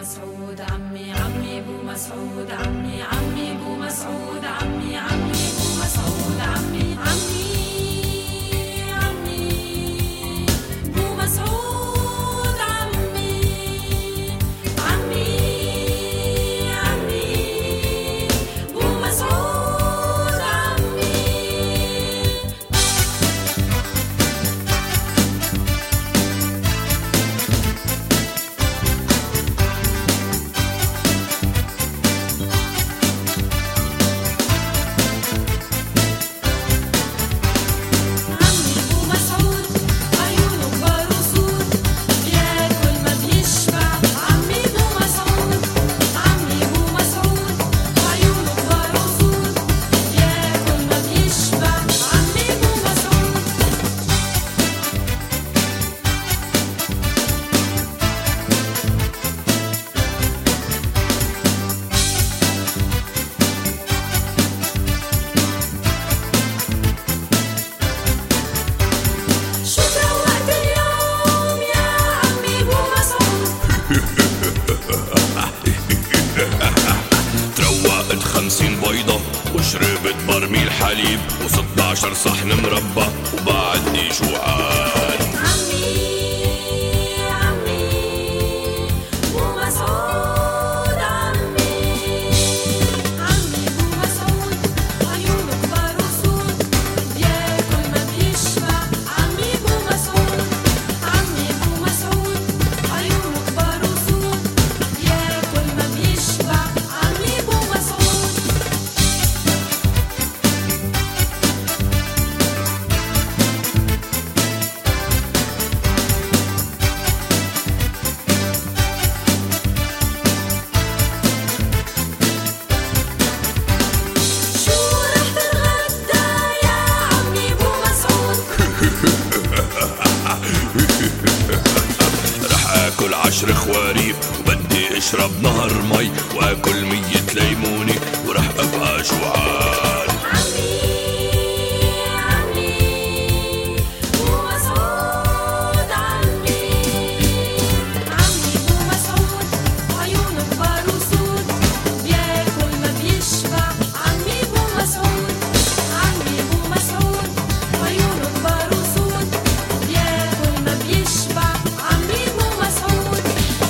مسعود عمي عمي بو مسعود عمي عمي بو مسعود عمي عمي بو مسعود عمي عمي عمي بو مسعود عمي عمي عمي بو مسعود عمي. تروقت 50 بيضة وشربت برميل حليب و16 صحن مربى وبعدني جوعان. عمي عمي بو مسعود عمي عمي بو مسعود عيونه كبار وسود بياكل ما بيشبع. عمي بو مسعود عمي بو مسعود عيونه كبار وسود بياكل ما بيشبع. عمي بو مسعود. رح اكل 10 خواريف وبدي اشرب نهر مي واكل 100 ليمونة ورح ابقى جوعان. عمي عمي بو مسعود عمي عمي بو مسعود عيونه كبار وسود بياكل ما بيشبع. عمي بو مسعود عمي بو مسعود عيونه كبار وسود بياكل ما بيشبع. عمي بو مسعود.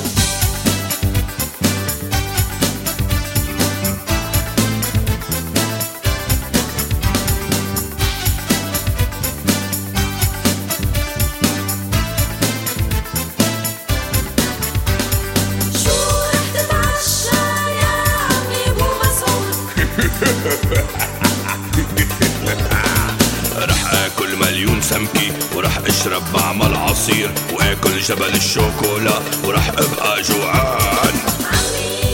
شو رح تتعشى يا عمي بو مسعود؟ رح اكل 1,000,000 سمكة ورح اشرب بعمل عصير واكل جبل الشوكولا ورح ابقى جوعان. عمي